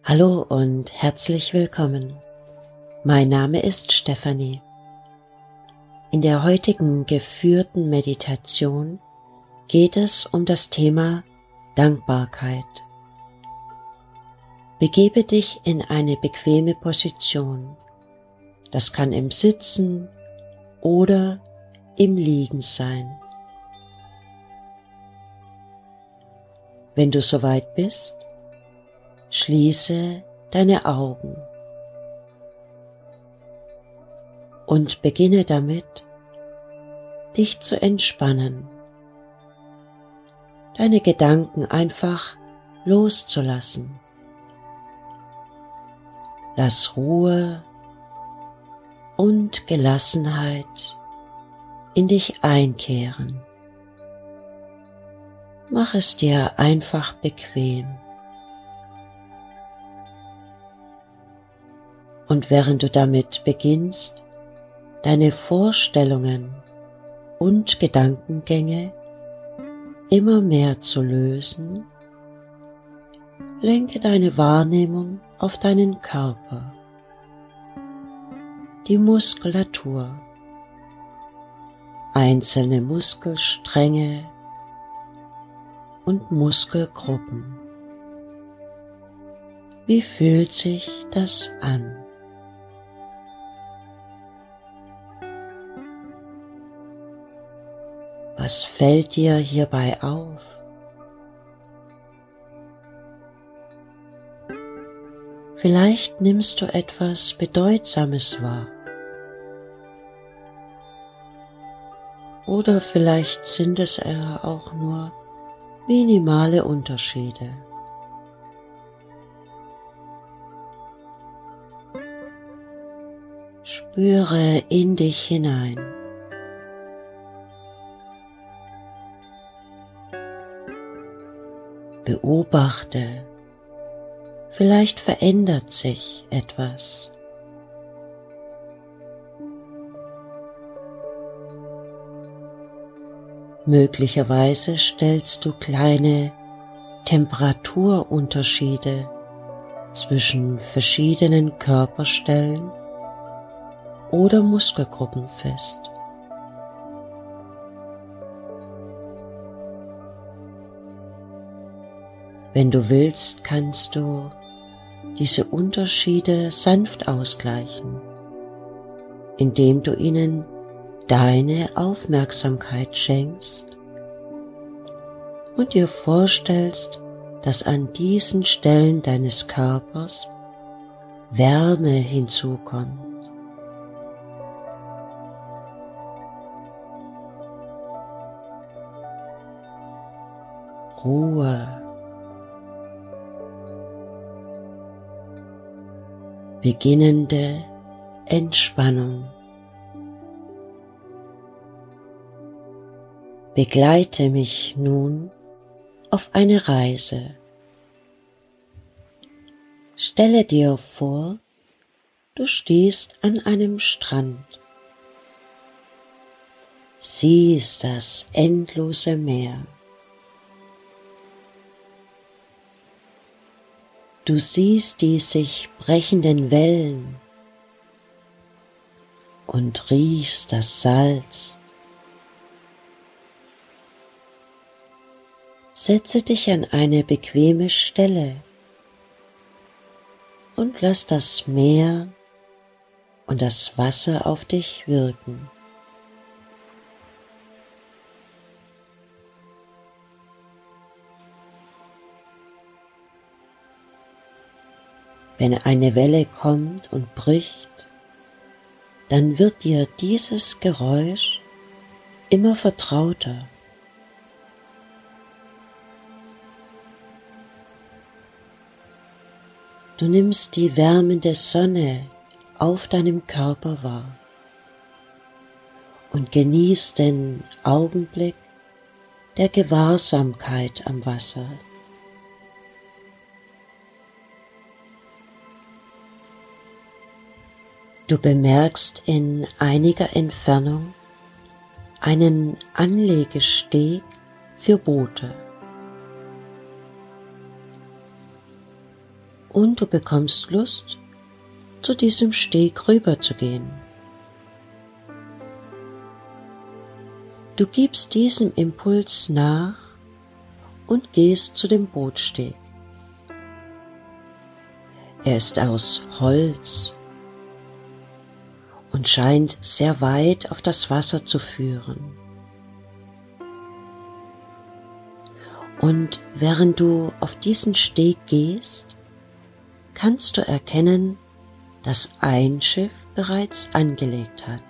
Hallo und herzlich willkommen. Mein Name ist Stefanie. In der heutigen geführten Meditation geht es um das Thema Dankbarkeit. Begebe dich in eine bequeme Position. Das kann im Sitzen oder im Liegen sein. Wenn du soweit bist, schließe deine Augen und beginne damit, dich zu entspannen, deine Gedanken einfach loszulassen. Lass Ruhe und Gelassenheit in dich einkehren. Mach es dir einfach bequem. Und während du damit beginnst, deine Vorstellungen und Gedankengänge immer mehr zu lösen, lenke deine Wahrnehmung auf deinen Körper, die Muskulatur, einzelne Muskelstränge und Muskelgruppen. Wie fühlt sich das an? Was fällt dir hierbei auf? Vielleicht nimmst du etwas Bedeutsames wahr. Oder vielleicht sind es auch nur minimale Unterschiede. Spüre in dich hinein. Beobachte, vielleicht verändert sich etwas. Möglicherweise stellst du kleine Temperaturunterschiede zwischen verschiedenen Körperstellen oder Muskelgruppen fest. Wenn du willst, kannst du diese Unterschiede sanft ausgleichen, indem du ihnen deine Aufmerksamkeit schenkst und dir vorstellst, dass an diesen Stellen deines Körpers Wärme hinzukommt. Ruhe. Beginnende Entspannung. Begleite mich nun auf eine Reise. Stelle dir vor, du stehst an einem Strand. Siehst das endlose Meer. Du siehst die sich brechenden Wellen und riechst das Salz. Setze dich an eine bequeme Stelle und lass das Meer und das Wasser auf dich wirken. Wenn eine Welle kommt und bricht, dann wird dir dieses Geräusch immer vertrauter. Du nimmst die wärmende Sonne auf deinem Körper wahr und genießt den Augenblick der Gewahrsamkeit am Wasser. Du bemerkst in einiger Entfernung einen Anlegesteg für Boote. und du bekommst Lust, zu diesem Steg rüber zu gehen. Du gibst diesem Impuls nach und gehst zu dem Bootsteg. Er ist aus Holz und scheint sehr weit auf das Wasser zu führen. Und während du auf diesen Steg gehst, kannst du erkennen, dass ein Schiff bereits angelegt hat.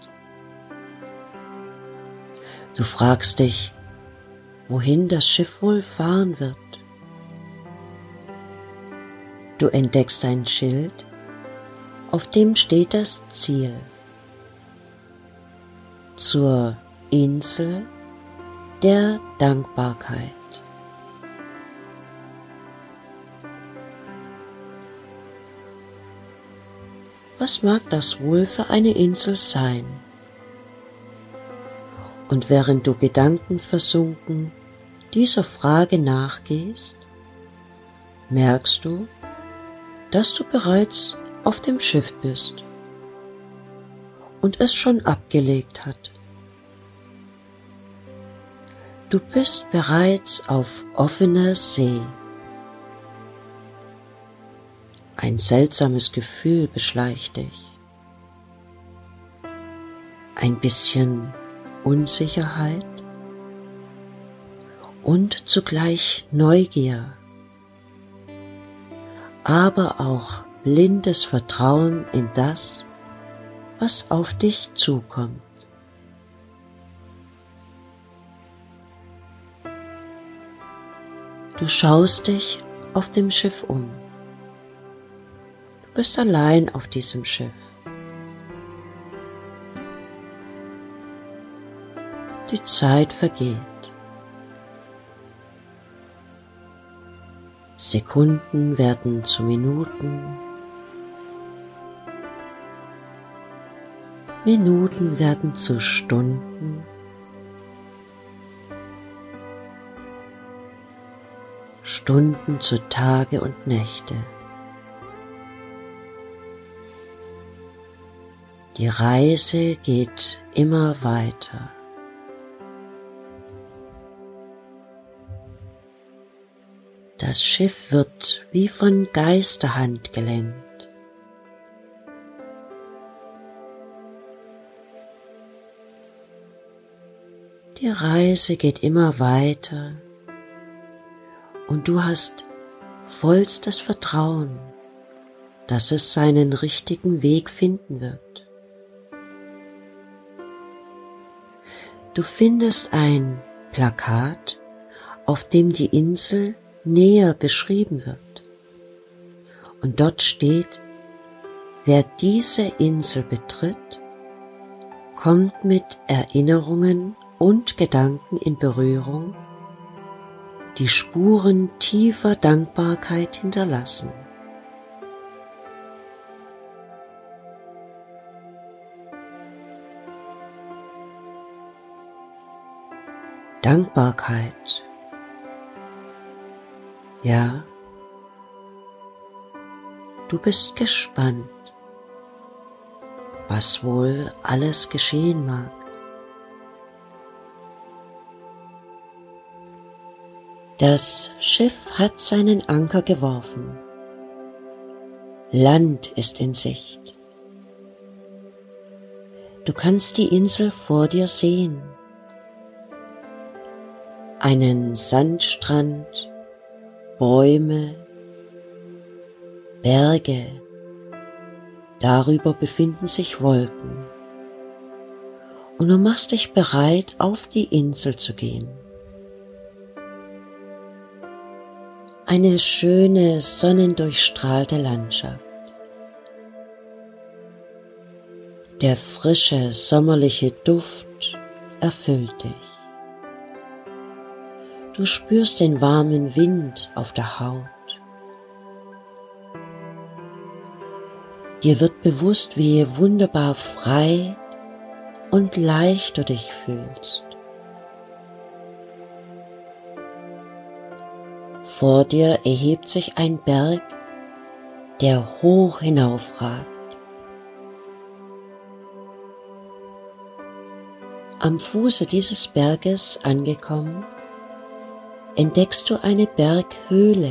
Du fragst dich, wohin das Schiff wohl fahren wird. Du entdeckst ein Schild, auf dem steht das Ziel: zur Insel der Dankbarkeit. Was mag das wohl für eine Insel sein? Und während du gedankenversunken dieser Frage nachgehst, merkst du, dass du bereits auf dem Schiff bist und es schon abgelegt hat. Du bist bereits auf offener See. Ein seltsames Gefühl beschleicht dich. Ein bisschen Unsicherheit und zugleich Neugier, aber auch blindes Vertrauen in das, was auf dich zukommt. Du schaust dich auf dem Schiff um. Du bist allein auf diesem Schiff. Die Zeit vergeht. Sekunden werden zu Minuten. Minuten werden zu Stunden. Stunden zu Tage und Nächte. Die Reise geht immer weiter. Das Schiff wird wie von Geisterhand gelenkt. Die Reise geht immer weiter und du hast vollstes Vertrauen, dass es seinen richtigen Weg finden wird. Du findest ein Plakat, auf dem die Insel näher beschrieben wird. Und dort steht: Wer diese Insel betritt, kommt mit Erinnerungen und Gedanken in Berührung, die Spuren tiefer Dankbarkeit hinterlassen. Dankbarkeit. Ja, du bist gespannt, was wohl alles geschehen mag. Das Schiff hat seinen Anker geworfen. Land ist in Sicht. Du kannst die Insel vor dir sehen. Einen Sandstrand, Bäume, Berge, darüber befinden sich Wolken. Und du machst dich bereit, auf die Insel zu gehen. Eine schöne, sonnendurchstrahlte Landschaft. Der frische, sommerliche Duft erfüllt dich. Du spürst den warmen Wind auf der Haut. Dir wird bewusst, wie wunderbar frei und leicht du dich fühlst. Vor dir erhebt sich ein Berg der hoch hinaufragt. Am Fuße dieses Berges angekommen, entdeckst du eine Berghöhle.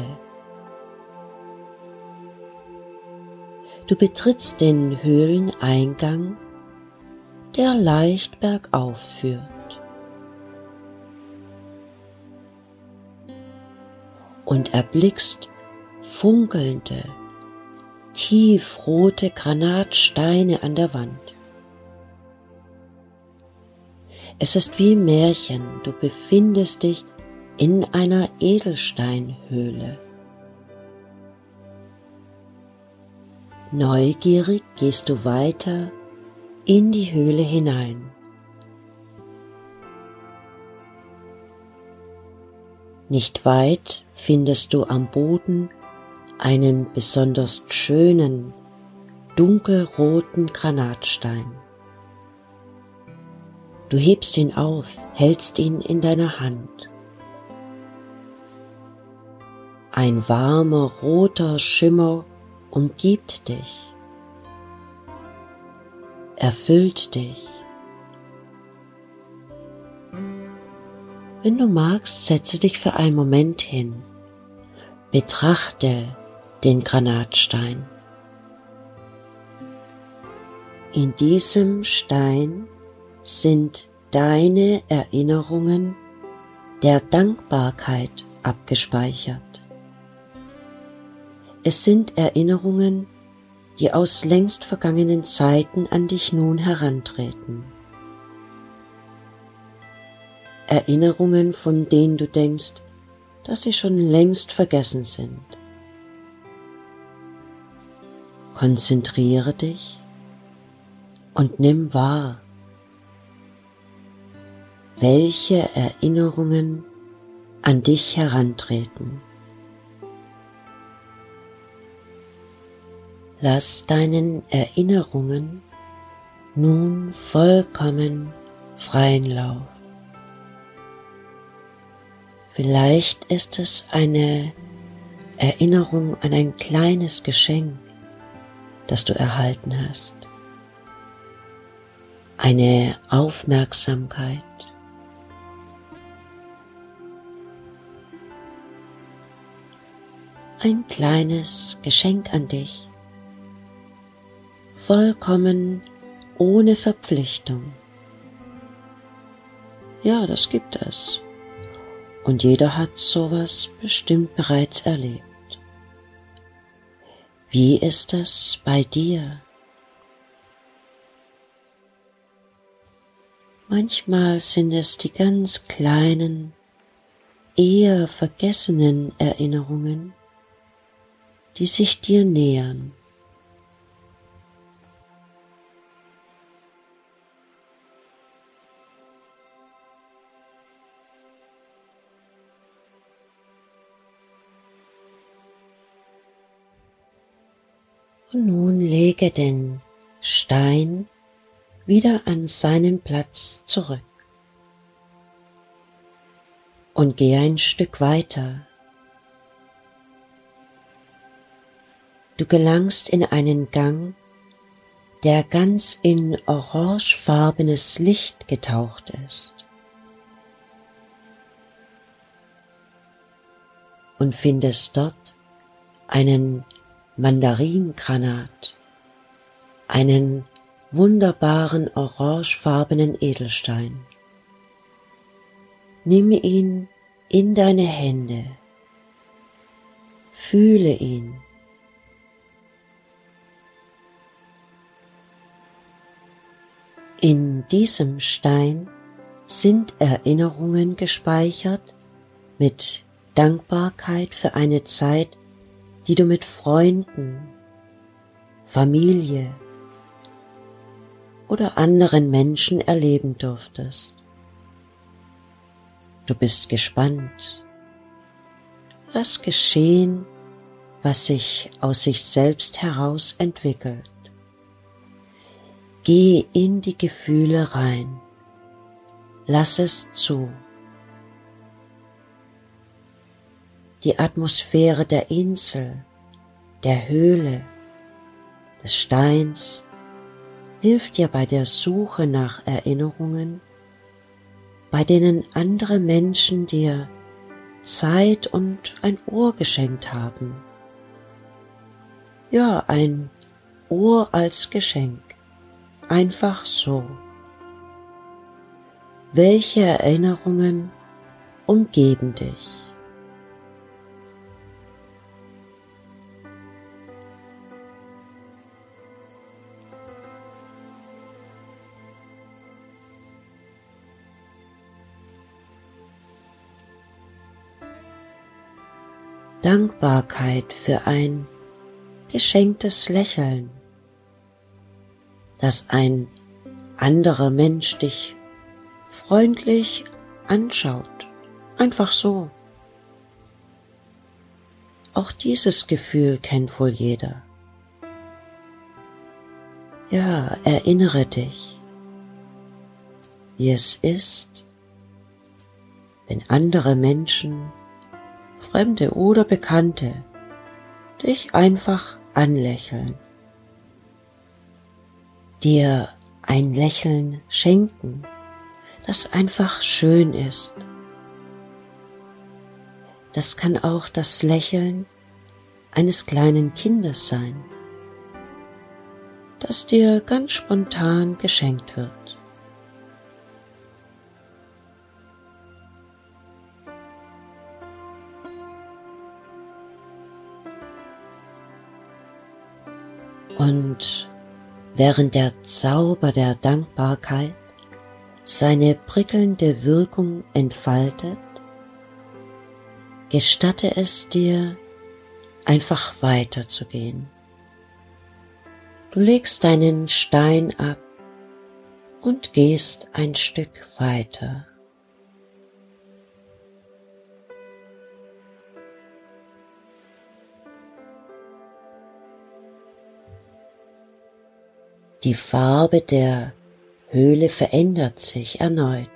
Du betrittst den Höhleneingang, der leicht bergauf führt. Und erblickst funkelnde, tiefrote Granatsteine an der Wand. Es ist wie im Märchen, du befindest dich in einer Edelsteinhöhle. Neugierig gehst du weiter in die Höhle hinein. Nicht weit findest du am Boden einen besonders schönen, dunkelroten Granatstein. Du hebst ihn auf, hältst ihn in deiner Hand. Ein warmer, roter Schimmer umgibt dich, erfüllt dich. Wenn du magst, setze dich für einen Moment hin, betrachte den Granatstein. In diesem Stein sind deine Erinnerungen der Dankbarkeit abgespeichert. Es sind Erinnerungen, die aus längst vergangenen Zeiten an dich nun herantreten. Erinnerungen, von denen du denkst, dass sie schon längst vergessen sind. Konzentriere dich und nimm wahr, welche Erinnerungen an dich herantreten. Lass deinen Erinnerungen nun vollkommen freien Lauf. Vielleicht ist es eine Erinnerung an ein kleines Geschenk, das du erhalten hast. Eine Aufmerksamkeit. Ein kleines Geschenk an dich. Vollkommen ohne Verpflichtung. Ja, das gibt es. Und jeder hat sowas bestimmt bereits erlebt. Wie ist es bei dir? Manchmal sind es die ganz kleinen, eher vergessenen Erinnerungen, die sich dir nähern. Und nun lege den Stein wieder an seinen Platz zurück und gehe ein Stück weiter. Du gelangst in einen Gang, der ganz in orangefarbenes Licht getaucht ist und findest dort einen Mandaringranat, einen wunderbaren orangefarbenen Edelstein. Nimm ihn in deine Hände, fühle ihn. In diesem Stein sind Erinnerungen gespeichert mit Dankbarkeit für eine Zeit, die du mit Freunden, Familie oder anderen Menschen erleben durftest. Du bist gespannt. Lass geschehen, was sich aus sich selbst heraus entwickelt. Geh in die Gefühle rein. Lass es zu. Die Atmosphäre der Insel, der Höhle, des Steins hilft dir bei der Suche nach Erinnerungen, bei denen andere Menschen dir Zeit und ein Ohr geschenkt haben. Ja, ein Ohr als Geschenk, einfach so. Welche Erinnerungen umgeben dich? Dankbarkeit für ein geschenktes Lächeln, dass ein anderer Mensch dich freundlich anschaut, einfach so. Auch dieses Gefühl kennt wohl jeder. Ja, erinnere dich, wie es ist, wenn andere Menschen, Fremde oder Bekannte, dich einfach anlächeln, dir ein Lächeln schenken, das einfach schön ist. Das kann auch das Lächeln eines kleinen Kindes sein, das dir ganz spontan geschenkt wird. Und während der Zauber der Dankbarkeit seine prickelnde Wirkung entfaltet, gestatte es dir, einfach weiterzugehen. Du legst deinen Stein ab und gehst ein Stück weiter. Die Farbe der Höhle verändert sich erneut.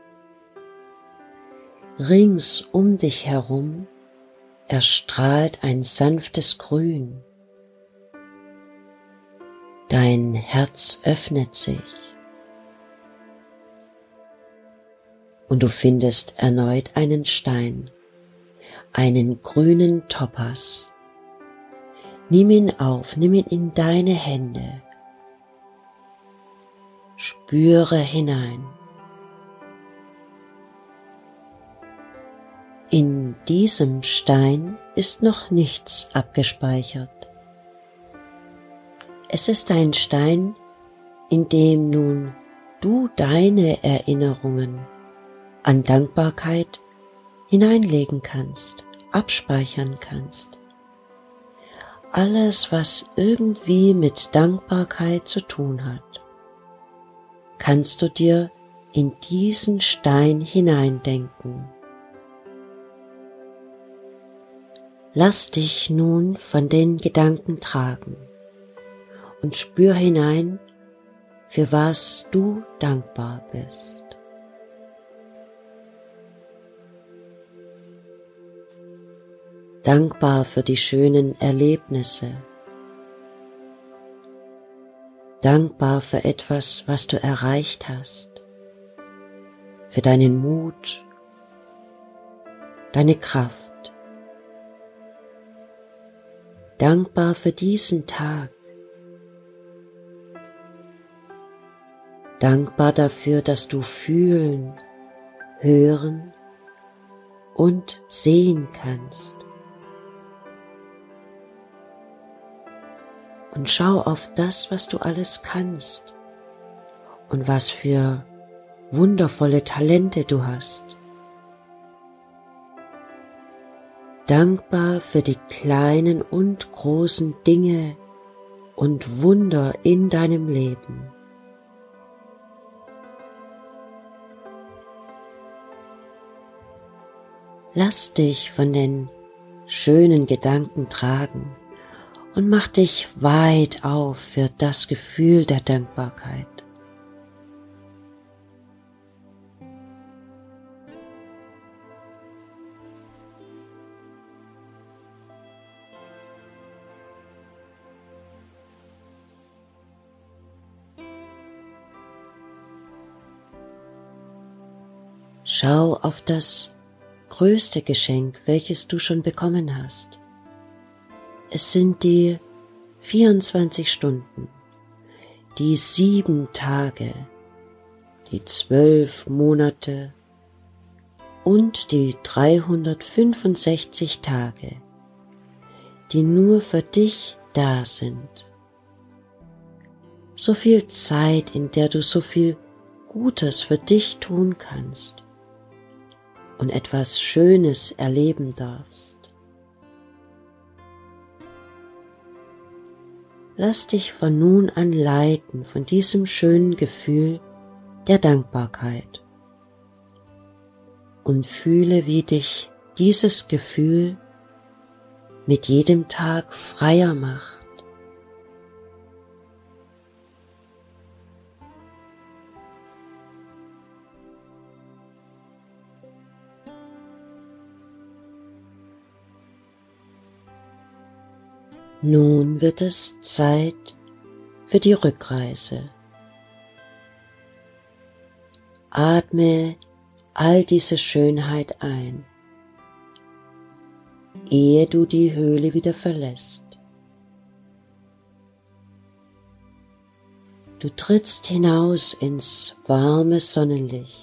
Rings um dich herum erstrahlt ein sanftes Grün. Dein Herz öffnet sich und du findest erneut einen Stein, einen grünen Topas. Nimm ihn auf, nimm ihn in deine Hände. Spüre hinein. In diesem Stein ist noch nichts abgespeichert. Es ist ein Stein, in dem nun du deine Erinnerungen an Dankbarkeit hineinlegen kannst, abspeichern kannst. Alles, was irgendwie mit Dankbarkeit zu tun hat, kannst du dir in diesen Stein hineindenken. Lass dich nun von den Gedanken tragen und spür hinein, für was du dankbar bist. Dankbar für die schönen Erlebnisse, dankbar für etwas, was du erreicht hast, für deinen Mut, deine Kraft. Dankbar für diesen Tag. Dankbar dafür, dass du fühlen, hören und sehen kannst. Und schau auf das, was du alles kannst und was für wundervolle Talente du hast. Dankbar für die kleinen und großen Dinge und Wunder in deinem Leben. Lass dich von den schönen Gedanken tragen und mach dich weit auf für das Gefühl der Dankbarkeit. Schau auf das größte Geschenk, welches du schon bekommen hast. Es sind die 24 Stunden, die 7 Tage, die 12 Monate und die 365 Tage, die nur für dich da sind. So viel Zeit, in der du so viel Gutes für dich tun kannst und etwas Schönes erleben darfst. Lass dich von nun an leiten von diesem schönen Gefühl der Dankbarkeit und fühle, wie dich dieses Gefühl mit jedem Tag freier macht. Nun wird es Zeit für die Rückreise. Atme all diese Schönheit ein, ehe du die Höhle wieder verlässt. Du trittst hinaus ins warme Sonnenlicht.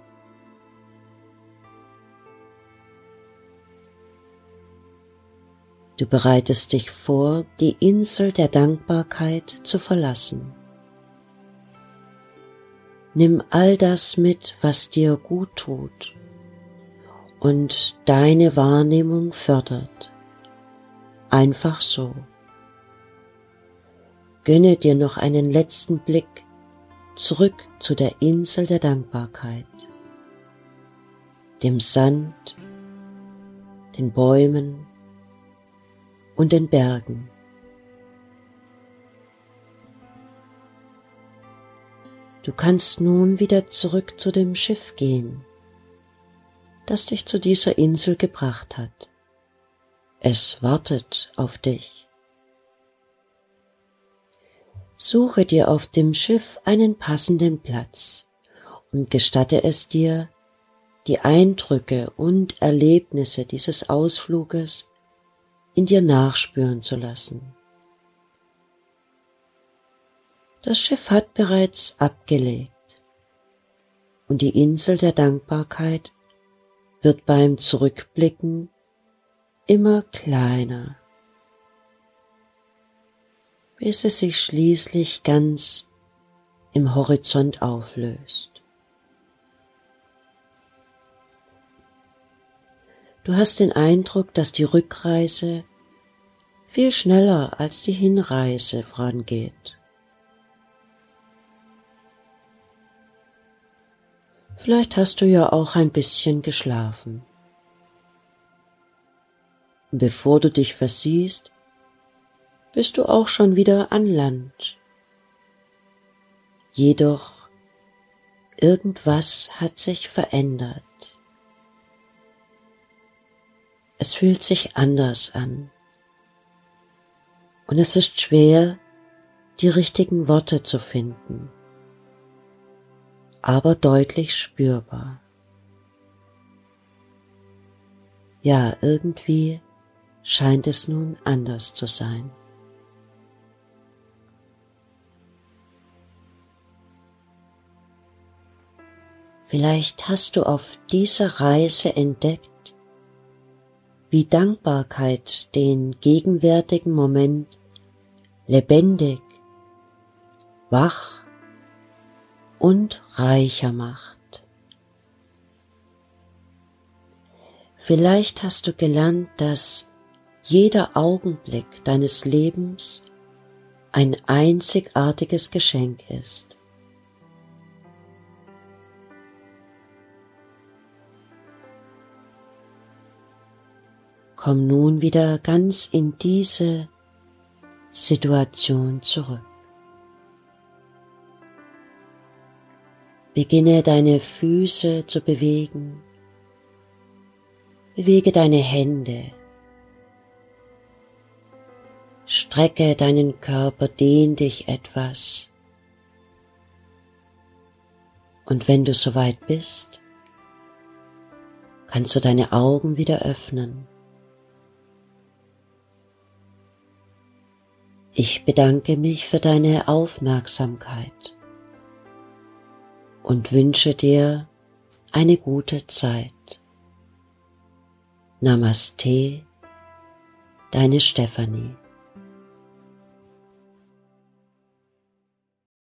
Du bereitest dich vor, die Insel der Dankbarkeit zu verlassen. Nimm all das mit, was dir gut tut und deine Wahrnehmung fördert. Einfach so. Gönne dir noch einen letzten Blick zurück zu der Insel der Dankbarkeit, dem Sand, den Bäumen und den Bergen. Du kannst nun wieder zurück zu dem Schiff gehen, das dich zu dieser Insel gebracht hat. Es wartet auf dich. Suche dir auf dem Schiff einen passenden Platz und gestatte es dir, die Eindrücke und Erlebnisse dieses Ausfluges in dir nachspüren zu lassen. Das Schiff hat bereits abgelegt und die Insel der Dankbarkeit wird beim Zurückblicken immer kleiner, bis es sich schließlich ganz im Horizont auflöst. Du hast den Eindruck, dass die Rückreise viel schneller als die Hinreise vorangeht. Vielleicht hast du ja auch ein bisschen geschlafen. Bevor du dich versiehst, bist du auch schon wieder an Land. Jedoch irgendwas hat sich verändert. Es fühlt sich anders an. Und es ist schwer, die richtigen Worte zu finden, aber deutlich spürbar. Ja, irgendwie scheint es nun anders zu sein. Vielleicht hast du auf dieser Reise entdeckt, wie Dankbarkeit den gegenwärtigen Moment lebendig, wach und reicher macht. Vielleicht hast du gelernt, dass jeder Augenblick deines Lebens ein einzigartiges Geschenk ist. Komm nun wieder ganz in diese Situation zurück. Beginne deine Füße zu bewegen. Bewege deine Hände. Strecke deinen Körper, dehn dich etwas. Und wenn du soweit bist, kannst du deine Augen wieder öffnen. Ich bedanke mich für deine Aufmerksamkeit und wünsche dir eine gute Zeit. Namaste, deine Stefanie.